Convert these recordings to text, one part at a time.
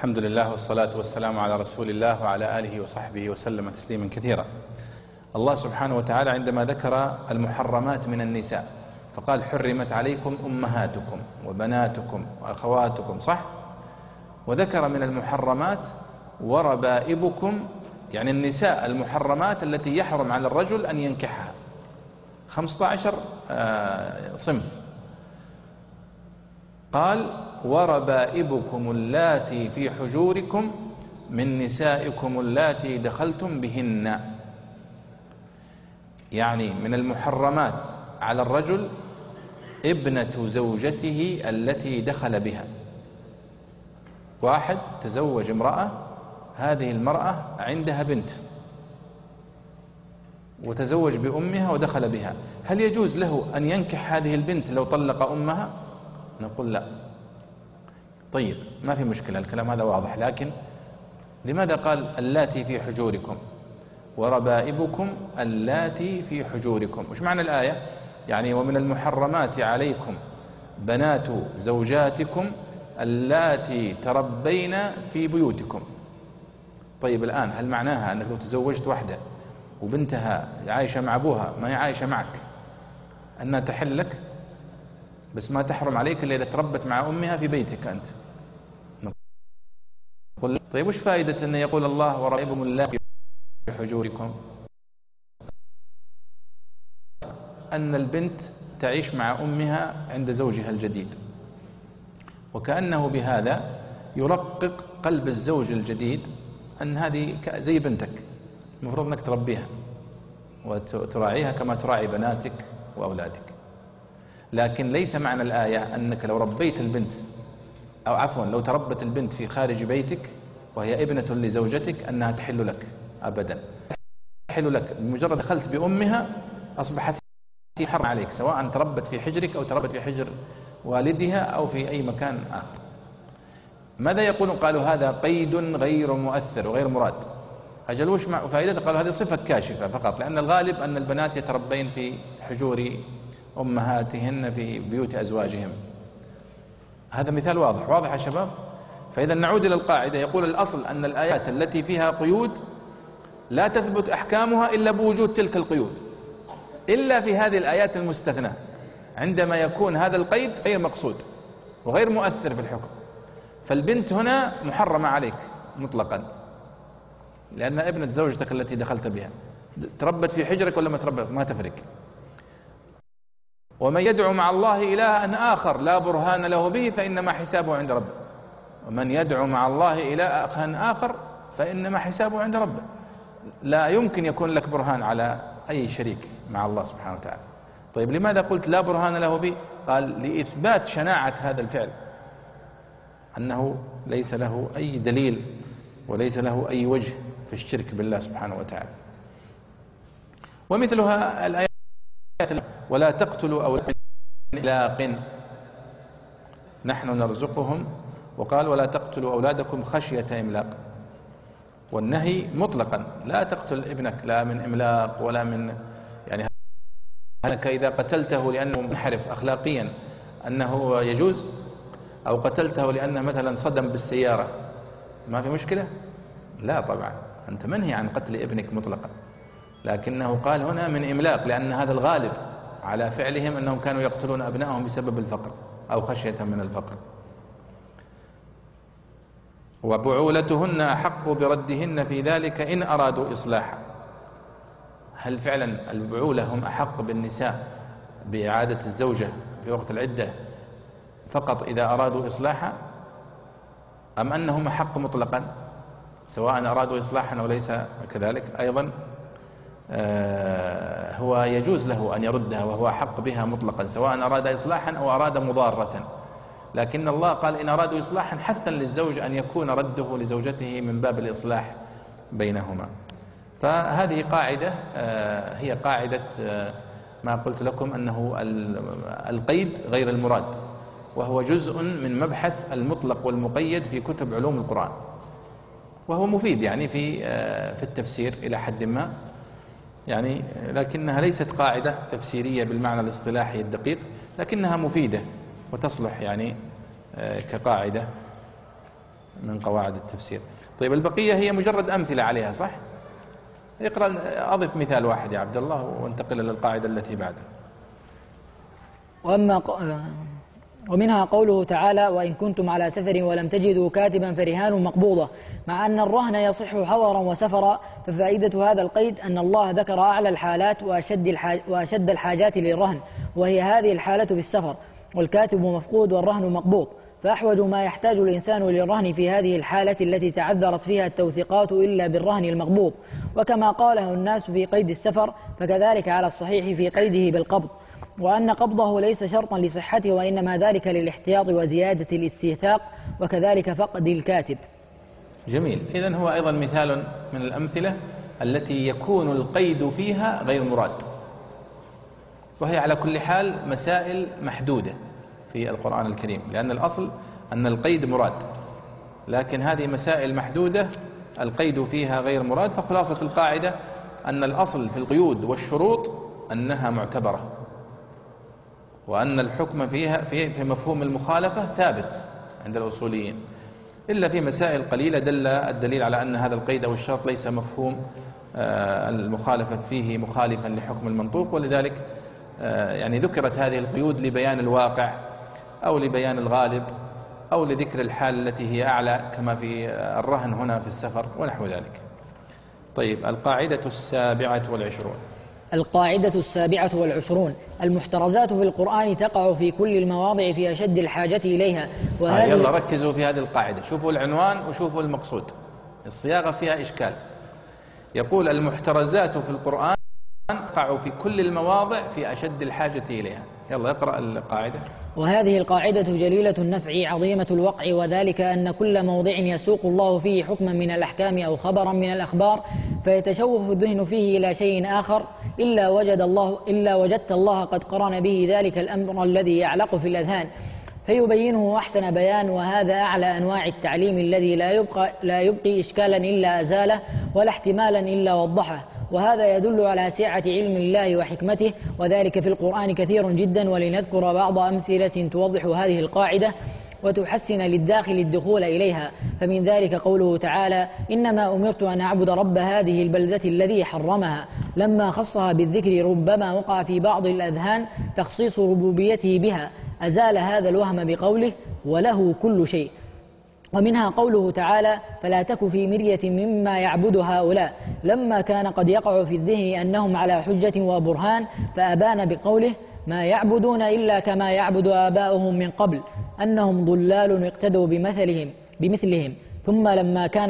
الحمد لله والصلاة والسلام على رسول الله وعلى آله وصحبه وسلم تسليما كثيرا. الله سبحانه وتعالى عندما ذكر المحرمات من النساء فقال: حرمت عليكم أمهاتكم وبناتكم وأخواتكم، صح؟ وذكر من المحرمات وربائبكم، يعني النساء المحرمات التي يحرم على الرجل أن ينكحها، 15 صنف. قال: وربائبكم اللاتي في حجوركم من نسائكم اللاتي دخلتم بهن. يعني من المحرمات على الرجل ابنة زوجته التي دخل بها. واحد تزوج امرأة، هذه المرأة عندها بنت وتزوج بأمها ودخل بها، هل يجوز له أن ينكح هذه البنت لو طلق أمها؟ نقول لا. طيب، ما في مشكلة، الكلام هذا واضح، لكن لماذا قال اللاتي في حجوركم وربائبكم اللاتي في حجوركم؟ وش معنى الآية؟ يعني ومن المحرمات عليكم بنات زوجاتكم اللاتي تربين في بيوتكم. طيب الآن هل معناها أنك لو تزوجت واحدة وبنتها عايشة مع أبوها ما هي عايشة معك أنها تحل لك، بس ما تحرم عليك إلا إذا تربت مع أمها في بيتك أنت؟ نقول طيب وش فائدة أن يقول الله وربائبكم اللاتي في حجوركم؟ أن البنت تعيش مع أمها عند زوجها الجديد، وكأنه بهذا يرقق قلب الزوج الجديد أن هذه زي بنتك، المفروض أنك تربيها وتراعيها كما تراعي بناتك وأولادك. لكن ليس معنى الآية أنك لو ربيت البنت، أو عفوا لو تربت البنت في خارج بيتك وهي ابنة لزوجتك أنها تحل لك، أبدا. تحل لك بمجرد دخلت بأمها أصبحت حرام عليك، سواء تربت في حجرك أو تربت في حجر والدها أو في أي مكان آخر. ماذا يقولون؟ قالوا هذا قيد غير مؤثر وغير مراد. أجل وش فائدته؟ قالوا هذه صفة كاشفة فقط، لأن الغالب أن البنات يتربين في حجور أمهاتهن في بيوت أزواجهم. هذا مثال واضح يا شباب. فإذا نعود إلى القاعدة، يقول الأصل أن الآيات التي فيها قيود لا تثبت أحكامها إلا بوجود تلك القيود، إلا في هذه الآيات المستثنى عندما يكون هذا القيد غير مقصود وغير مؤثر في الحكم. فالبنت هنا محرمة عليك مطلقا لأن ابنة زوجتك التي دخلت بها، تربت في حجرك ولا ما تربت ما تفرق. ومن يدعو مع الله إلها آخر لا برهان له به فإنما حسابه عند ربه. ومن يدعو مع الله إلها آخر فإنما حسابه عند ربه. لا يمكن يكون لك برهان على أي شريك مع الله سبحانه وتعالى. طيب لماذا قلت لا برهان له به؟ قال لإثبات شناعة هذا الفعل، أنه ليس له أي دليل وليس له أي وجه في الشرك بالله سبحانه وتعالى. ومثلها الآيات: ولا تقتلوا أولادكم من إملاق نحن نرزقهم، وقال ولا تقتلوا أولادكم خشية إملاق. والنهي مطلقا، لا تقتل ابنك لا من إملاق ولا من، يعني أنك إذا قتلته لأنه منحرف أخلاقيا أنه يجوز، أو قتلته لأنه مثلا صدم بالسيارة ما في مشكلة؟ لا طبعا، أنت منهي عن قتل ابنك مطلقا. لكنه قال هنا من إملاق لأن هذا الغالب على فعلهم أنهم كانوا يقتلون أبنائهم بسبب الفقر أو خشية من الفقر. وبعولتهن أحق بردهن في ذلك إن أرادوا إصلاحا. هل فعلا البعولة هم أحق بالنساء بإعادة الزوجة في وقت العدة فقط إذا أرادوا إصلاحا، أم أنهم أحق مطلقا سواء أرادوا إصلاحا أو ليس كذلك؟ أيضا هو يجوز له أن يردها وهو أحق بها مطلقا سواء أراد إصلاحا أو أراد مضارة. لكن الله قال إن أرادوا إصلاحا حثا للزوج أن يكون رده لزوجته من باب الإصلاح بينهما. فهذه قاعدة هي قاعدة ما قلت لكم أنه القيد غير المراد، وهو جزء من مبحث المطلق والمقيد في كتب علوم القرآن، وهو مفيد يعني في التفسير إلى حد ما يعني، لكنها ليست قاعدة تفسيرية بالمعنى الاصطلاحي الدقيق، لكنها مفيدة وتصلح يعني كقاعدة من قواعد التفسير. طيب البقية هي مجرد أمثلة عليها صح؟ اقرأ، أضف مثال واحد يا عبد الله وانتقل إلى القاعدة التي بعدها. ومنها قوله تعالى: وإن كنتم على سفر ولم تجدوا كاتبا فرهان مقبوضة، مع أن الرهن يصح حضرا وسفرا. ففائدة هذا القيد أن الله ذكر أعلى الحالات وأشد الحاجات للرهن، وهي هذه الحالة في السفر، والكاتب مفقود والرهن مقبوض، فأحوج ما يحتاج الإنسان للرهن في هذه الحالة التي تعذرت فيها التوثيقات إلا بالرهن المقبوض. وكما قاله الناس في قيد السفر فكذلك على الصحيح في قيده بالقبض، وأن قبضه ليس شرطا لصحته، وإنما ذلك للاحتياط وزيادة الاستيثاق، وكذلك فقد الكاتب. جميل. إذن هو أيضا مثال من الأمثلة التي يكون القيد فيها غير مراد، وهي على كل حال مسائل محدودة في القرآن الكريم، لأن الأصل أن القيد مراد، لكن هذه مسائل محدودة القيد فيها غير مراد. فخلاصة القاعدة أن الأصل في القيود والشروط أنها معتبرة، وأن الحكم فيها في مفهوم المخالفة ثابت عند الأصوليين، إلا في مسائل قليلة دل الدليل على أن هذا القيد أو الشرط ليس مفهوم المخالفة فيه مخالفا لحكم المنطوق، ولذلك يعني ذكرت هذه القيود لبيان الواقع أو لبيان الغالب أو لذكر الحال التي هي أعلى، كما في الرهن هنا في السفر ونحو ذلك. طيب القاعدة 27. القاعدة 27: المحترزات في القرآن تقع في كل المواضع في أشد الحاجة إليها. يلا ركزوا في هذه القاعدة، شوفوا العنوان وشوفوا المقصود، الصياغة فيها إشكال. يقول المحترزات في القرآن تقع في كل المواضع في أشد الحاجة إليها. يلا اقرأ القاعدة. وهذه القاعدة جليلة النفع عظيمة الوقع، وذلك أن كل موضع يسوق الله فيه حكما من الأحكام أو خبرا من الأخبار فيتشوف الذهن فيه إلى شيء آخر إلا وجدت الله قد قرن به ذلك الأمر الذي يعلق في الأذهان فيبينه أحسن بيان. وهذا أعلى أنواع التعليم الذي لا يبقي إشكالا إلا أزاله ولا احتمالا إلا وضحه، وهذا يدل على سعة علم الله وحكمته، وذلك في القرآن كثير جدا. ولنذكر بعض أمثلة توضح هذه القاعدة وتحسن للداخل الدخول إليها. فمن ذلك قوله تعالى: إنما أمرت أن أعبد رب هذه البلدة الذي حرمها، لما خصها بالذكر ربما وقع في بعض الأذهان تخصيص ربوبيته بها، أزال هذا الوهم بقوله: وله كل شيء. ومنها قوله تعالى: فلا تك في مرية مما يعبد هؤلاء، لما كان قد يقع في الذهن أنهم على حجة وبرهان، فأبان بقوله: ما يعبدون إلا كما يعبد آباؤهم من قبل، أنهم ضلال اقتدوا بمثلهم. ثم لما كان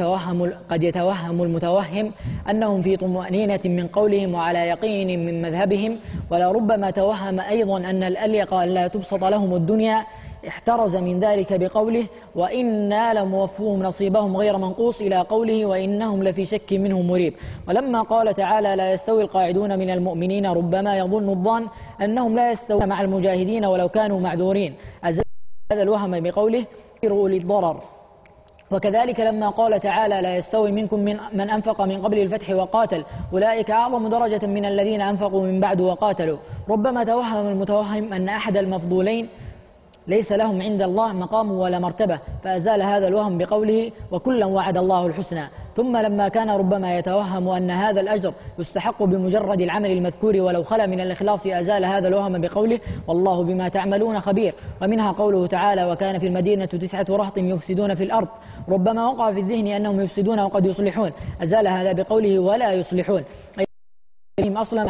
قد يتوهم المتوهم أنهم في طمأنينة من قولهم وعلى يقين من مذهبهم، ولربما توهم أيضا أن الأليق أن لا تبسط لهم الدنيا، احترز من ذلك بقوله: وإنا لموفوهم نصيبهم غير منقوص، إلى قوله: وإنهم لفي شك منه مريب. ولما قال تعالى: لا يستوي القاعدون من المؤمنين، ربما يظن الظان أنهم لا يستوون مع المجاهدين ولو كانوا معذورين، أزال هذا الوهم بقوله: أولي الضرر. وكذلك لما قال تعالى: لا يستوي منكم من أنفق من قبل الفتح وقاتل، أولئك أعظم درجة من الذين أنفقوا من بعد وقاتلوا. ربما توهم المتوهم أن أحد المفضولين ليس لهم عند الله مقام ولا مرتبة، فأزال هذا الوهم بقوله: وكلا وعد الله الحسنى. ثم لما كان ربما يتوهم أن هذا الأجر يستحق بمجرد العمل المذكور ولو خلا من الإخلاص، أزال هذا الوهم بقوله: والله بما تعملون خبير. ومنها قوله تعالى: وكان في المدينة 9 رهط يفسدون في الأرض، ربما وقع في الذهن أنهم يفسدون وقد يصلحون، أزال هذا بقوله: ولا يصلحون، أي أصلا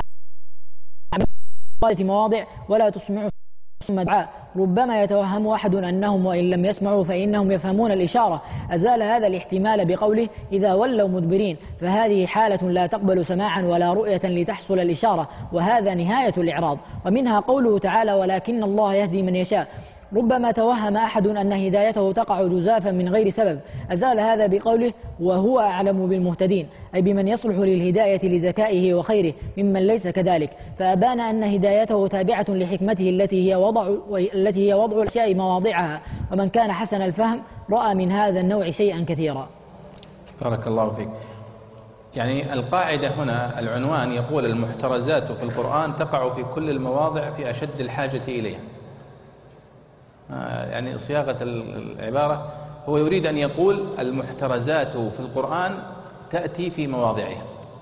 مواضع ولا تسمع ثم دعاء. ربما يتوهم أحد أنهم وإن لم يسمعوا فإنهم يفهمون الإشارة، أزال هذا الاحتمال بقوله: إذا ولوا مدبرين، فهذه حالة لا تقبل سماعا ولا رؤية لتحصل الإشارة، وهذا نهاية الإعراض. ومنها قوله تعالى: ولكن الله يهدي من يشاء. ربما توهم أحد أن هدايته تقع جزافا من غير سبب، أزال هذا بقوله: وهو أعلم بالمهتدين، أي بمن يصلح للهداية لذكائه وخيره ممن ليس كذلك، فأبان أن هدايته تابعة لحكمته التي هي وضع الأشياء مواضعها، ومن كان حسن الفهم رأى من هذا النوع شيئا كثيرا. بارك الله فيك. يعني القاعدة هنا العنوان يقول: المحترزات في القرآن تقع في كل المواضع في أشد الحاجة إليها. يعني صياغة العبارة هو يريد أن يقول المحترزات في القرآن تأتي في مواضعها،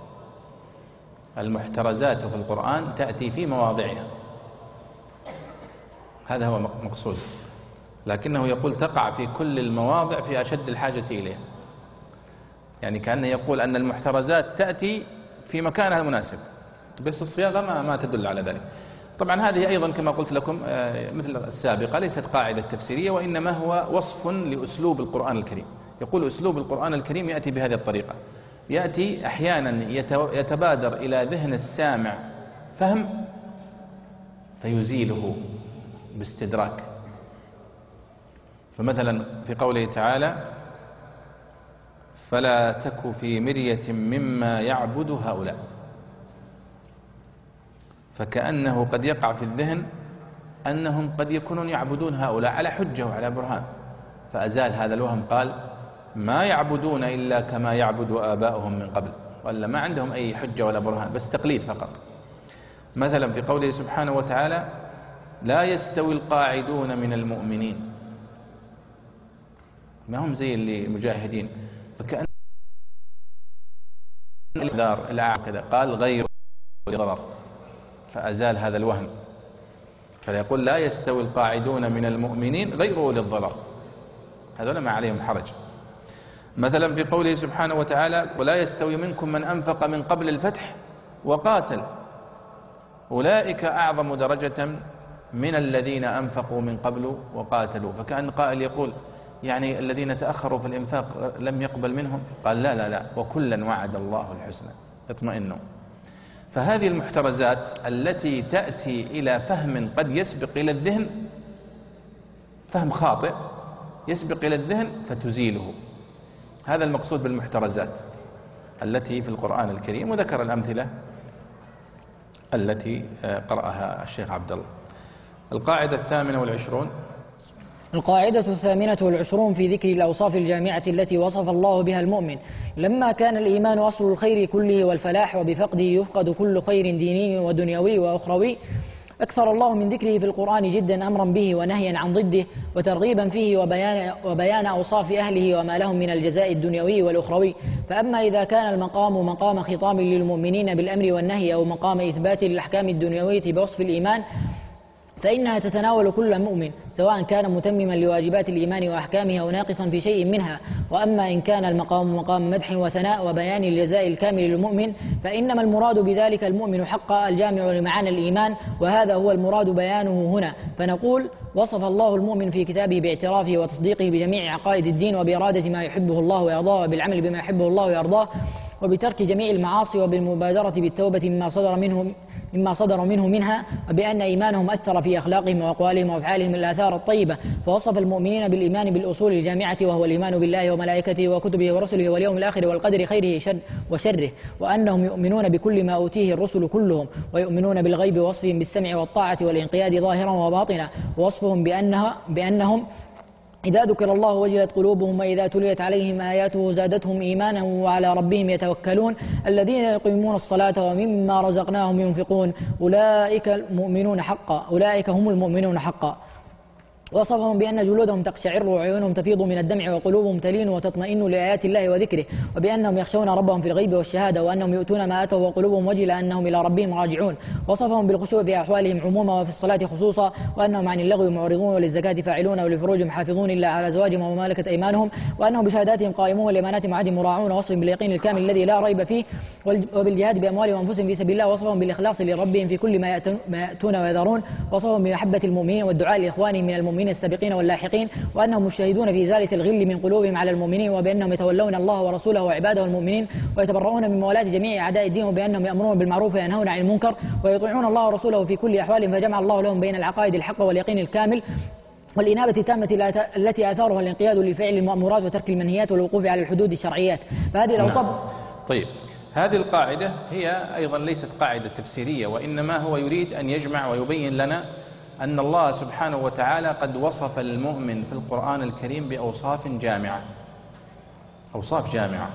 المحترزات في القرآن تأتي في مواضعها، هذا هو مقصود، لكنه يقول تقع في كل المواضع في أشد الحاجة إليها، يعني كأنه يقول أن المحترزات تأتي في مكانها المناسب، بس الصياغة ما تدل على ذلك. طبعا هذه أيضا كما قلت لكم مثل السابقة ليست قاعدة تفسيرية، وإنما هو وصف لأسلوب القرآن الكريم. يقول أسلوب القرآن الكريم يأتي بهذه الطريقة، يأتي أحيانا يتبادر إلى ذهن السامع فهم فيزيله باستدراك. فمثلا في قوله تعالى فلا تك في مرية مما يعبد هؤلاء، فكأنه قد يقع في الذهن أنهم قد يكونون يعبدون هؤلاء على حجة وعلى برهان، فأزال هذا الوهم، قال ما يعبدون إلا كما يعبد آباؤهم من قبل، ولا ما عندهم أي حجة ولا برهان، بس تقليد فقط. مثلا في قوله سبحانه وتعالى لا يستوي القاعدون من المؤمنين، ما هم زي اللي مجاهدين، فكأن الأعلى كذا، قال غير ضرر، فأزال هذا الوهم، فيقول لا يستوي القاعدون من المؤمنين غير أولي الضرر، هذول ما عليهم حرج. مثلا في قوله سبحانه وتعالى ولا يستوي منكم من أنفق من قبل الفتح وقاتل أولئك أعظم درجة من الذين أنفقوا من قبل وقاتلوا، فكأن قائل يقول يعني الذين تأخروا في الإنفاق لم يقبل منهم، قال لا لا لا، وكلا وعد الله الحسنى، اطمئنوا. فهذه المحترزات التي تأتي إلى فهم قد يسبق إلى الذهن، فهم خاطئ يسبق إلى الذهن فتزيله، هذا المقصود بالمحترزات التي في القرآن الكريم، وذكر الأمثلة التي قرأها الشيخ عبد الله. القاعدة 28. القاعدة 28 في ذكر الأوصاف الجامعة التي وصف الله بها المؤمن. لما كان الإيمان أصل الخير كله والفلاح، وبفقده يفقد كل خير ديني ودنيوي وأخروي، أكثر الله من ذكره في القرآن جدا أمرا به ونهيا عن ضده، وترغيبا فيه وبيان أوصاف أهله وما لهم من الجزاء الدنيوي والأخروي. فأما إذا كان المقام مقام خطاب للمؤمنين بالأمر والنهي، أو مقام إثبات للأحكام الدنيوية بوصف الإيمان، فإنها تتناول كل مؤمن، سواء كان متمما لواجبات الإيمان وأحكامها أو ناقصا في شيء منها. وأما إن كان المقام مقام مدح وثناء وبيان الجزاء الكامل للمؤمن، فإنما المراد بذلك المؤمن حقا الجامع لمعاني الإيمان، وهذا هو المراد بيانه هنا. فنقول وصف الله المؤمن في كتابه باعترافه وتصديقه بجميع عقائد الدين، وبإرادة ما يحبه الله ويرضاه، وبالعمل بما يحبه الله ويرضاه، وبترك جميع المعاصي، وبالمبادرة بالتوبة مما صدر منه منها، وبأن إيمانهم أثر في أخلاقهم وأقوالهم وأفعالهم الآثار الطيبة. فوصف المؤمنين بالإيمان بالأصول الجامعة، وهو الإيمان بالله وملائكته وكتبه ورسله واليوم الآخر والقدر خيره وشره، وأنهم يؤمنون بكل ما أوتيه الرسل كلهم، ويؤمنون بالغيب، ووصفهم بالسمع والطاعة والإنقياد ظاهرا وباطنا، ووصفهم بأنهم إذا ذكر الله وجلت قلوبهم، وإذا تليت عليهم آياته زادتهم إيمانا وعلى ربهم يتوكلون، الذين يقيمون الصلاة ومما رزقناهم ينفقون، أولئك هم المؤمنون حقا. وصفهم بأن جلودهم تقشعر وعيونهم تفيض من الدمع وقلوبهم تلين وتطمئن لآيات الله وذكره، وبأنهم يخشون ربهم في الغيب والشهادة، وأنهم يؤتون ما آتوا وقلوبهم وجلة أنهم إلى ربهم راجعون. وصفهم بالخشوع في أحوالهم عموما وفي الصلاة خصوصا، وأنهم عن اللغو معرضون، وللزكاة فاعلون، ولفروجهم حافظون إلا على أزواجهم وما ملكت أيمانهم، وأنهم بشهاداتهم قائمون، والأمانات وعهدهم مراعون. وصفهم باليقين الكامل الذي لا ريب فيه، وبالجهاد بأموالهم وأنفسهم في سبيل الله. وصفهم بالإخلاص لربهم في كل ما يأتون ويذرون. وصفهم بمحبة المؤمنين والدعاء لإخوانهم من المؤمنين السابقين واللاحقين، وأنهم مجتهدون في إزالة الغل من قلوبهم على المؤمنين، وبأنهم يتولون الله ورسوله وعباده المؤمنين، ويتبرؤون من موالاة جميع أعداء الدين، وبأنهم يأمرون بالمعروف وينهون عن المنكر، ويطيعون الله ورسوله في كل أحوالهم. فجمع الله لهم بين العقائد الحق واليقين الكامل والإنابة التامة التي آثارها الانقياد لفعل المأمورات وترك المنهيات والوقوف على الحدود الشرعيات. فهذه الأوصاف. طيب، هذه القاعدة هي أيضا ليست قاعدة تفسيرية، وإنما هو يريد أن يجمع ويبين لنا أن الله سبحانه وتعالى قد وصف المؤمن في القرآن الكريم بأوصاف جامعة، أوصاف جامعة.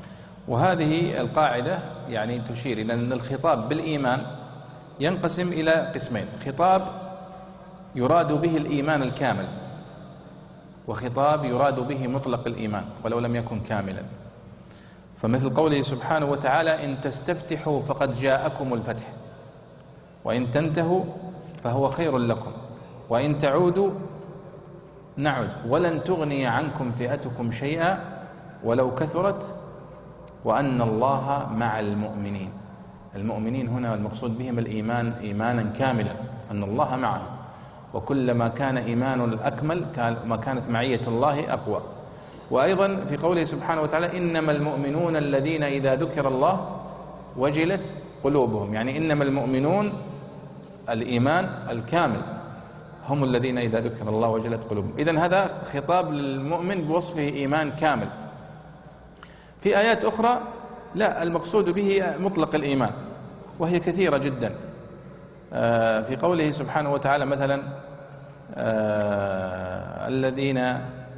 وهذه القاعدة يعني تشير إلى أن الخطاب بالإيمان ينقسم إلى قسمين: خطاب يراد به الإيمان الكامل، وخطاب يراد به مطلق الإيمان ولو لم يكن كاملا. فمثل قوله سبحانه وتعالى: إن تستفتحوا فقد جاءكم الفتح، وإن تنتهوا فهو خير لكم، وإن تعودوا نعد، ولن تغني عنكم فئتكم شيئا ولو كثرت، وأن الله مع المؤمنين. المؤمنين هنا المقصود بهم الإيمان إيمانا كاملا، أن الله معهم، وكلما كان إيمان أكمل ما كانت معية الله أقوى. وأيضا في قوله سبحانه وتعالى: إنما المؤمنون الذين إذا ذكر الله وجلت قلوبهم، يعني إنما المؤمنون الإيمان الكامل هم الذين إذا ذكر الله وجلت قلوبهم. إذن هذا خطاب للمؤمن بوصفه إيمان كامل. في آيات أخرى لا، المقصود به مطلق الإيمان، وهي كثيرة جدا. في قوله سبحانه وتعالى مثلا: الذين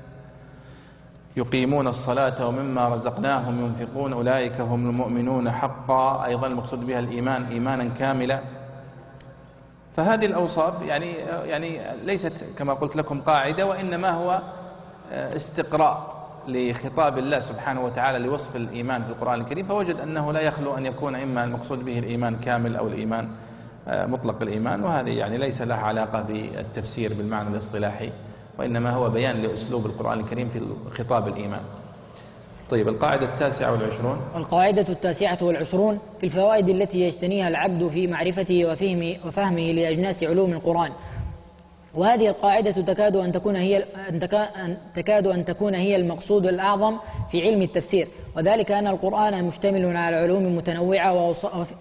يقيمون الصلاة ومما رزقناهم ينفقون أولئك هم المؤمنون حقا، أيضا المقصود بها الإيمان إيمانا كاملا. فهذه الأوصاف يعني ليست كما قلت لكم قاعدة، وإنما هو استقراء لخطاب الله سبحانه وتعالى لوصف الإيمان في القرآن الكريم، فوجد أنه لا يخلو أن يكون إما المقصود به الإيمان كامل أو الإيمان مطلق الإيمان، وهذه يعني ليس لها علاقة بالتفسير بالمعنى الاصطلاحي، وإنما هو بيان لأسلوب القرآن الكريم في خطاب الإيمان. طيب، القاعدة 29. القاعدة 29 في الفوائد التي يجتنيها العبد في معرفته وفهمه لأجناس علوم القرآن. وهذه القاعدة تكاد أن تكون هي المقصود الأعظم في علم التفسير، وذلك أن القرآن مشتمل على علوم متنوعة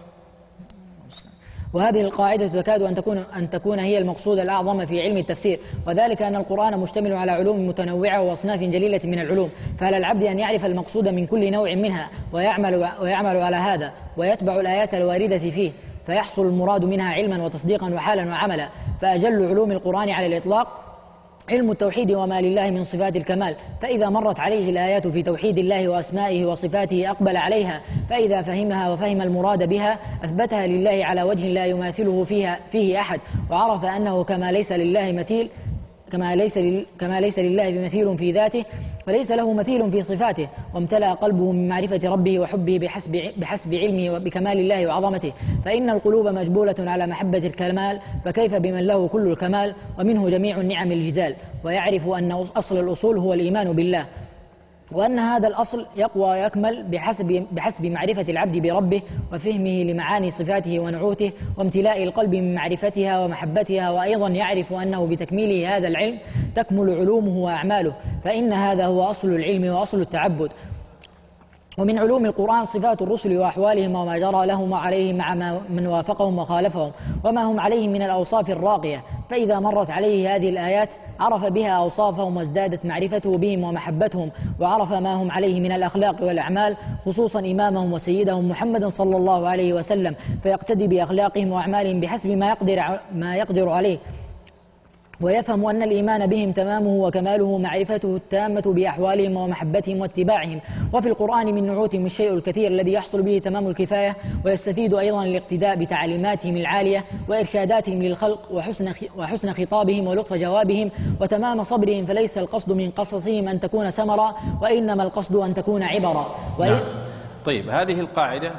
وهذه القاعدة تكاد أن تكون هي المقصود الأعظم في علم التفسير، وذلك أن القرآن مشتمل على علوم متنوعة وأصناف جليلة من العلوم، فعلى العبد أن يعرف المقصود من كل نوع منها ويعمل على هذا، ويتبع الآيات الواردة فيه، فيحصل المراد منها علما وتصديقا وحالا وعملا. فأجل علوم القرآن على الإطلاق علم التوحيد وما لله من صفات الكمال، فإذا مرت عليه الآيات في توحيد الله وأسمائه وصفاته أقبل عليها، فإذا فهمها وفهم المراد بها أثبتها لله على وجه لا يماثله فيه أحد، وعرف أنه كما ليس لله بمثيل في ذاته فليس له مثيل في صفاته، وامتلأ قلبه من معرفة ربه وحبه بحسب علمه وبكمال الله وعظمته، فإن القلوب مجبولة على محبة الكمال، فكيف بمن له كل الكمال ومنه جميع النعم الجزال، ويعرف أن أصل الأصول هو الإيمان بالله، وأن هذا الأصل يقوى ويكمل بحسب معرفة العبد بربه وفهمه لمعاني صفاته ونعوته وامتلاء القلب من معرفتها ومحبتها، وأيضا يعرف أنه بتكميله هذا العلم تكمل علومه وأعماله، فإن هذا هو أصل العلم وأصل التعبد. ومن علوم القرآن صفات الرسل وأحوالهم وما جرى لهم وعليهم مع من وافقهم وخالفهم وما هم عليه من الأوصاف الراقية، فإذا مرت عليه هذه الآيات عرف بها أوصافهم وازدادت معرفته بهم ومحبتهم، وعرف ما هم عليه من الأخلاق والأعمال، خصوصا إمامهم وسيدهم محمد صلى الله عليه وسلم، فيقتدي بأخلاقهم وأعمالهم بحسب ما يقدر عليه، ويفهم أن الإيمان بهم تمامه وكماله معرفته التامة بأحوالهم ومحبتهم واتباعهم. وفي القرآن من نعوتهم الشيء الكثير الذي يحصل به تمام الكفاية، ويستفيد أيضا الاقتداء بتعليماتهم العالية وإرشاداتهم للخلق وحسن خطابهم ولطف جوابهم وتمام صبرهم، فليس القصد من قصصهم أن تكون سمرا، وإنما القصد أن تكون عبرا. نعم. طيب، هذه القاعدة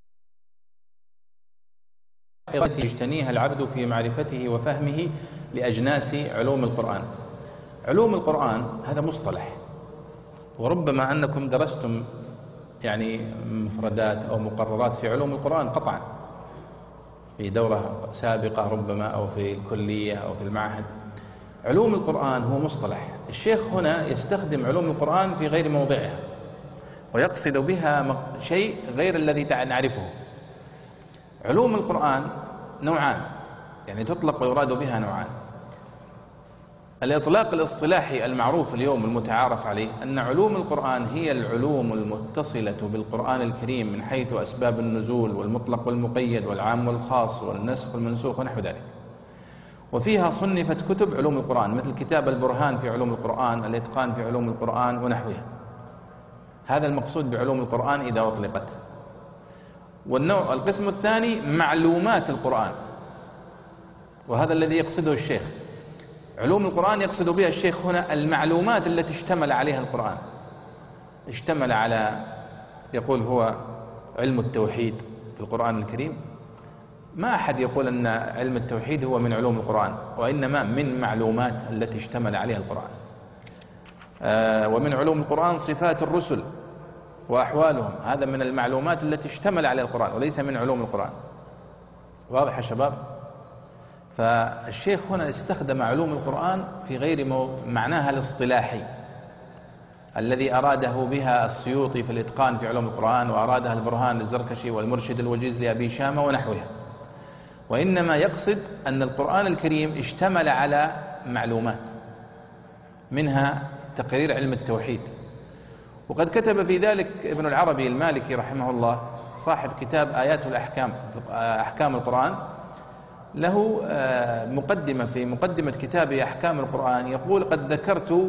التي يجتنيها العبد في معرفته وفهمه لأجناس علوم القرآن. علوم القرآن هذا مصطلح، وربما أنكم درستم يعني مفردات أو مقررات في علوم القرآن قطعا في دورة سابقة ربما، أو في الكلية أو في المعهد. علوم القرآن هو مصطلح، الشيخ هنا يستخدم علوم القرآن في غير موضعها، ويقصد بها شيء غير الذي نعرفه. علوم القرآن نوعان، يعني تطلق ويراد بها نوعان. الإطلاق الاصطلاحي المعروف اليوم المتعارف عليه أن علوم القرآن هي العلوم المتصلة بالقرآن الكريم من حيث أسباب النزول والمطلق والمقيد والعام والخاص والنسخ والمنسوخ ونحو ذلك، وفيها صنفت كتب علوم القرآن مثل كتاب البرهان في علوم القرآن، الإتقان في علوم القرآن ونحوها. هذا المقصود بعلوم القرآن إذا أطلقت. القسم الثاني معلومات القرآن، وهذا الذي يقصده الشيخ، علوم القرآن يقصد بها الشيخ هنا المعلومات التي اشتمل عليها القرآن. اشتمل على، يقول هو علم التوحيد في القرآن الكريم. ما أحد يقول أن علم التوحيد هو من علوم القرآن، وإنما من معلومات التي اشتمل عليها القرآن. ومن علوم القرآن صفات الرسل وأحوالهم، هذا من المعلومات التي اشتمل عليها القرآن وليس من علوم القرآن. واضح يا شباب؟ فالشيخ هنا استخدم علوم القرآن في غير معناها الاصطلاحي الذي أراده بها السيوطي في الإتقان في علوم القرآن، وأرادها البرهان للزركشي والمرشد الوجيز لأبي شامة ونحوها، وإنما يقصد أن القرآن الكريم اشتمل على معلومات، منها تقرير علم التوحيد. وقد كتب في ذلك ابن العربي المالكي رحمه الله صاحب كتاب آيات الأحكام، أحكام القرآن، له مقدمة، في مقدمة كتابه أحكام القرآن يقول: قد ذكرت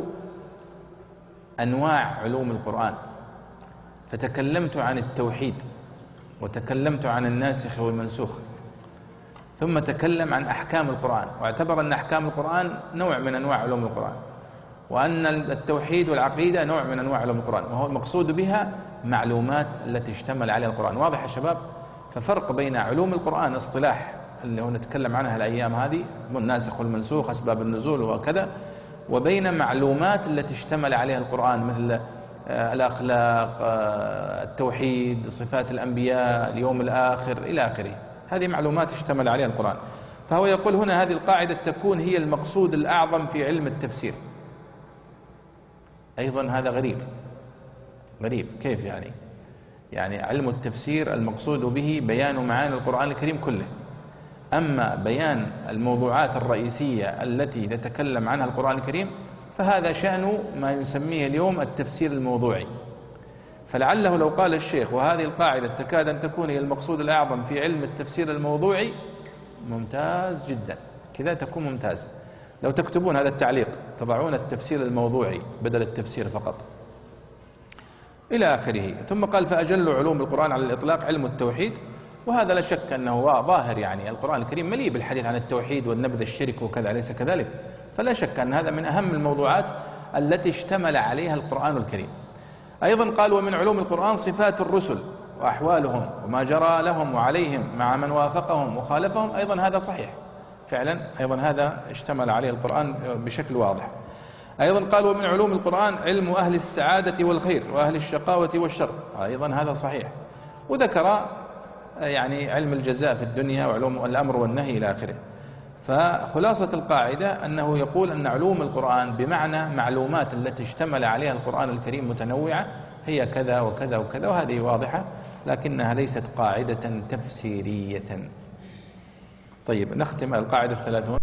أنواع علوم القرآن، فتكلمت عن التوحيد، وتكلمت عن الناسخ والمنسوخ، ثم تكلم عن أحكام القرآن، واعتبر أن أحكام القرآن نوع من أنواع علوم القرآن، وأن التوحيد والعقيدة نوع من أنواع علوم القرآن، وهو المقصود بها معلومات التي اشتمل عليها القرآن. واضح يا شباب؟ ففرق بين علوم القرآن اصطلاح اللي هو نتكلم عنها الأيام هذه، الناسخ والمنسوخ، أسباب النزول وكذا، وبين معلومات التي اشتمل عليها القرآن مثل الأخلاق، التوحيد، صفات الأنبياء، اليوم الآخر إلى آخره. هذه معلومات اشتمل عليها القرآن. فهو يقول هنا هذه القاعدة تكون هي المقصود الأعظم في علم التفسير. أيضا هذا غريب. كيف يعني؟ يعني علم التفسير المقصود به بيان معاني القرآن الكريم كله، أما بيان الموضوعات الرئيسية التي تتكلم عنها القرآن الكريم فهذا شأن ما يسميه اليوم التفسير الموضوعي. فلعله لو قال الشيخ وهذه القاعدة تكاد أن تكون هي المقصود الأعظم في علم التفسير الموضوعي، ممتاز جدا، كذا تكون ممتاز. لو تكتبون هذا التعليق تضعون التفسير الموضوعي بدل التفسير فقط إلى آخره. ثم قال: فأجل علوم القرآن على الإطلاق علم التوحيد. وهذا لا شك أنه ظاهر، يعني القرآن الكريم مليء بالحديث عن التوحيد والنبذ الشرك وكذا، أليس كذلك؟ فلا شك أن هذا من أهم الموضوعات التي اشتمل عليها القرآن الكريم. أيضا قال: ومن علوم القرآن صفات الرسل وأحوالهم وما جرى لهم وعليهم مع من وافقهم وخالفهم. أيضا هذا صحيح فعلا، أيضا هذا اشتمل عليه القرآن بشكل واضح. أيضا قال: ومن علوم القرآن علم أهل السعادة والخير وأهل الشقاوة والشر. أيضا هذا صحيح. وذكر يعني علم الجزاء في الدنيا وعلوم الأمر والنهي إلى آخره. فخلاصة القاعدة أنه يقول أن علوم القرآن بمعنى معلومات التي اشتمل عليها القرآن الكريم متنوعة، هي كذا وكذا وكذا، وهذه واضحة لكنها ليست قاعدة تفسيرية. طيب نختم القاعدة 30.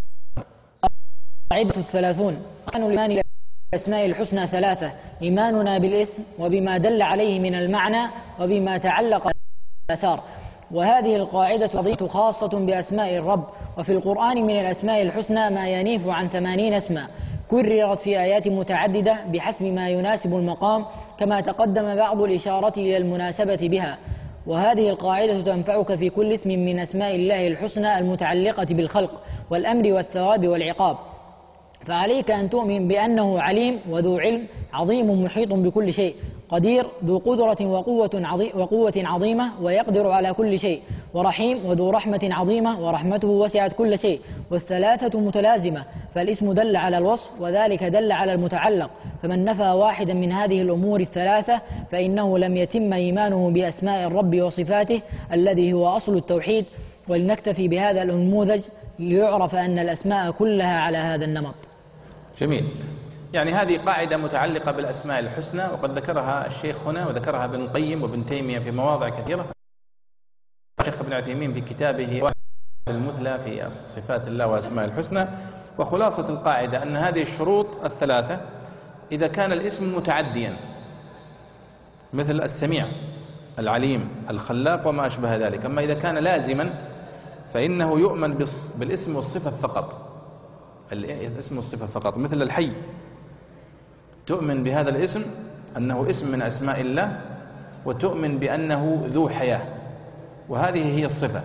قاعدة 30: أركان الإيمان بالأسماء الحسنى 3: إيماننا بالاسم وبما دل عليه من المعنى وبما تعلق بالآثار. وهذه القاعدة عظيمة خاصة بأسماء الرب، وفي القرآن من الأسماء الحسنى ما ينيف عن 80 اسما، كررت في آيات متعددة بحسب ما يناسب المقام، كما تقدم بعض الإشارة إلى المناسبة بها. وهذه القاعدة تنفعك في كل اسم من أسماء الله الحسنى المتعلقة بالخلق والأمر والثواب والعقاب. فعليك أن تؤمن بأنه عليم وذو علم عظيم محيط بكل شيء، قدير ذو قدرة وقوة عظيمة ويقدر على كل شيء، ورحيم وذو رحمة عظيمة ورحمته وسعت كل شيء. والثلاثة متلازمة، فالاسم دل على الوصف وذلك دل على المتعلق، فمن نفى واحدا من هذه الأمور الثلاثة فإنه لم يتم إيمانه بأسماء الرب وصفاته الذي هو أصل التوحيد. ولنكتفي بهذا النموذج ليعرف أن الأسماء كلها على هذا النمط. جميل. يعني هذه قاعدة متعلقة بالأسماء الحسنى، وقد ذكرها الشيخ هنا وذكرها ابن القيم وابن تيمية في مواضع كثيرة. الشيخ ابن عثيمين في كتابه المثلى في صفات الله وأسماء الحسنى. وخلاصة القاعدة أن هذه الشروط الثلاثة إذا كان الاسم متعديا مثل السميع، العليم، الخلاق وما أشبه ذلك. أما إذا كان لازما فإنه يؤمن بالاسم والصفة فقط، الاسم والصفة فقط. مثل الحي، تؤمن بهذا الاسم أنه اسم من أسماء الله، وتؤمن بأنه ذو حياة، وهذه هي الصفة.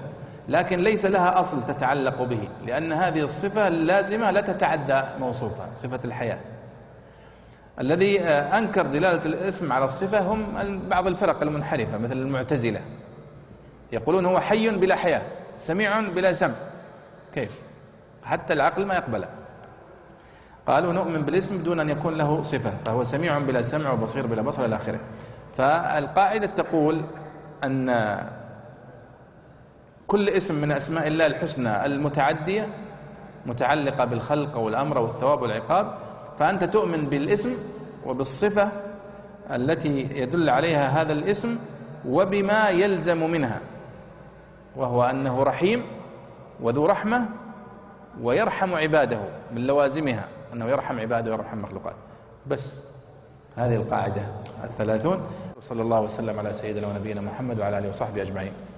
لكن ليس لها أصل تتعلق به، لأن هذه الصفة اللازمة لا تتعدى موصوفها، صفة الحياة. الذي أنكر دلالة الاسم على الصفة هم بعض الفرق المنحرفة مثل المعتزلة، يقولون هو حي بلا حياة، سميع بلا سمع. كيف؟ حتى العقل ما يقبله. قالوا نؤمن بالاسم دون أن يكون له صفة، فهو سميع بلا سمع وبصير بلا بصر إلى آخره. فالقاعدة تقول أن كل اسم من أسماء الله الحسنى المتعدية متعلقة بالخلق والأمر والثواب والعقاب، فأنت تؤمن بالاسم وبالصفة التي يدل عليها هذا الاسم وبما يلزم منها، وهو أنه رحيم وذو رحمة ويرحم عباده، من لوازمها أنه يرحم عباده ويرحم مخلوقات. بس هذه القاعدة 30. وصلى الله وسلم على سيدنا ونبينا محمد وعلى آله وصحبه أجمعين.